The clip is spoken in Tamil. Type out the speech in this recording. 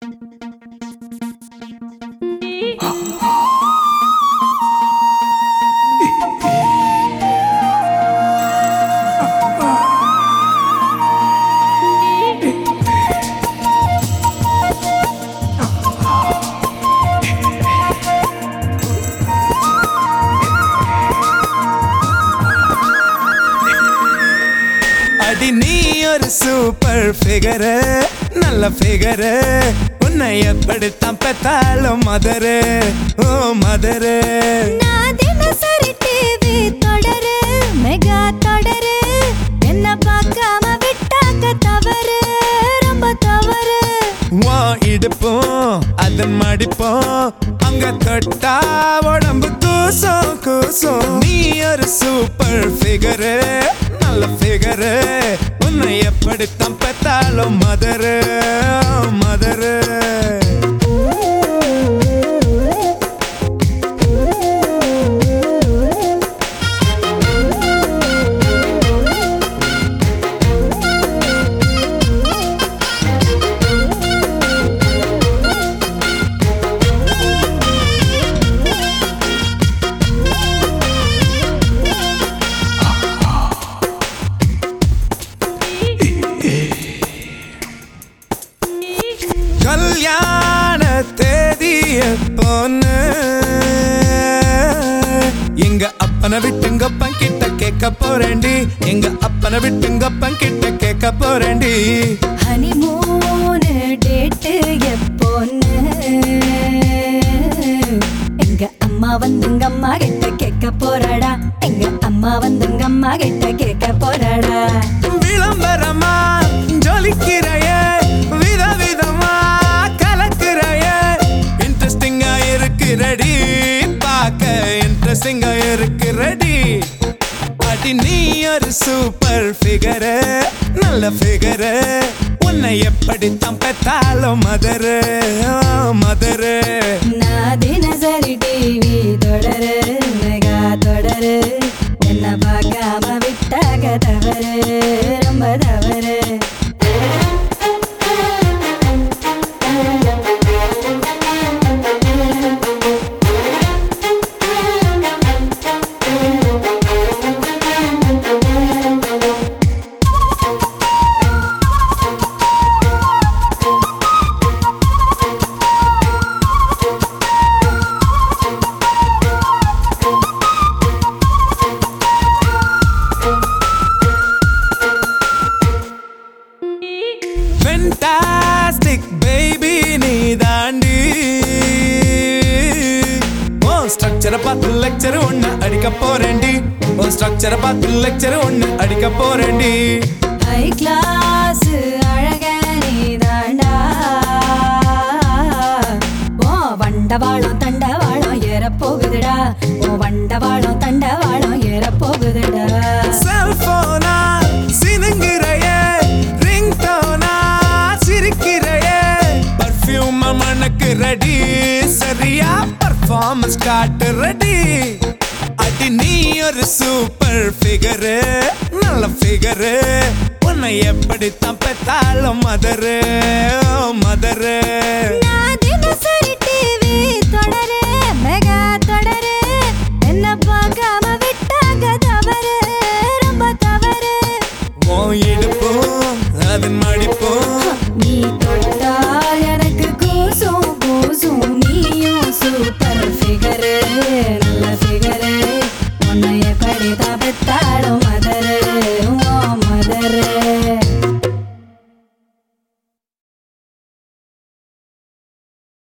அடி நீ ஒரு சூப்பர் ஃபிகரு, நல்ல ஃபிகரு. உன்னை எப்படித்தான் பெத்தாலும் மதரு, ஓ மதரு. நான் தினசரி டிவி தொடரு, மெகா தொடரு. என்ன பார்க்காம விட்டாக்க தவறு, ரொம்ப தவறு. வா இடுப்போம் அதன் மடிப்போம், அங்க தொட்டா உடம்பு கூசும் கூசும். நீ ஒரு சூப்பர் ஃபிகரு, நல்ல ஃபிகரு. உன்னை எப்படித்தான் பெத்தாலும் மதரு, மதரு. கல்யாண தேதி எப்போன்னு எங்க அப்பனை விட்டுங்கப்பன் கிட்ட கேட்க போறேன்டி, எங்க அப்பனை விட்டுங்கப்பன் கிட்ட கேட்க போறேன்டி. ஹனிமூனு டேட்டு எப்போன்னு எங்க அம்மா வந்துங்க அம்மா கிட்ட கேட்க போறாடா, எங்க அம்மா வந்துங்க அம்மா கிட்ட கேட்க போறாடா. விளம்பரமா ஜொலிக்கிறைய, விதவிதமா கலக்குறைய. இன்ட்ரெஸ்டிங்கா இருக்கிறடி, பார்க்க இன்ட்ரெஸ்டிங்கா இருக்கிறடி. அடி நீ ஒரு சூப்பர் ஃபிகரு, நல்ல ஃபிகரு. உன்னை எப்படித்தான் பெத்தாலும் மதரு, மதரு. நான் தினசரி டிவி தொடரு, மெகா தொடரு. என்ன பார்க்காம விட்டாக தவறு, ரொம்ப தவறு. Fantastic baby நீ தாண்டி. ஓ ஸ்ட்ரக்சரை பார்த்து லெக்சர் ஒன்னு அடிக்க போறேன்டி, ஓ ஸ்ட்ரக்சரை பார்த்து லெக்சர் ஒன்னு அடிக்க போறேன்டி. ஹை கிளாஸ் அழக நீ தாண்டா. ஓ வண்டவாளம் தண்டவாளம் ஏற போகுதுடா, ஓ வண்டவாளம் தண்டவாளம் ஏற போகுதுடா. செல்போனா சினுங்கிறைய, ரிங் டோனா சிரிக்கிறைய. பர்ஃபியூம் மணக்கு ரெடி, சரியா பர்ஃபார்மன்ஸ் காட்டு ரெடி. அடி நீ ஒரு சூப்பர் ஃபிகரு, நல்ல ஃபிகரு. உன்னை எப்படித்தான் பெத்தாலும் மதரு, மதரு. நான் தினசரி டிவி தொடரு, மெகா தொடரு. என்ன பார்க்காம விட்டாக தவறு, ரொம்ப தவறு. ஓ இடுப்போம் அதன் மடிப்போம், நீ தொட்டால் எனக்கு கூசும் கூசும். நீயும் சூப்பர் ஃபிகரு, நல்ல ஃபிகரு. உன்னை எப்படி தவிர்த்தாலும் மதரு, ஓ மதரு.